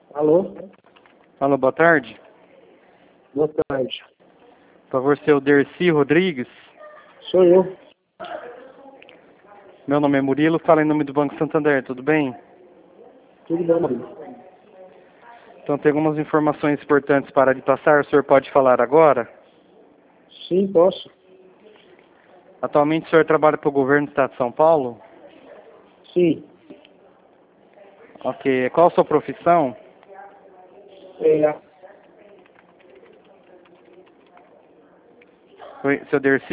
Alô? Alô, boa tarde. Boa tarde. Por favor, seu Dercy Rodrigues. Sou eu. Meu nome é Murilo, falo em nome do Banco Santander, tudo bem? Tudo bom, Murilo? Então, tem algumas informações importantes para lhe passar, o senhor pode falar agora? Sim, posso. Atualmente o senhor trabalha para o governo do Estado de São Paulo? Sim. Ok, qual a sua profissão? É, Oi, seu Dercy?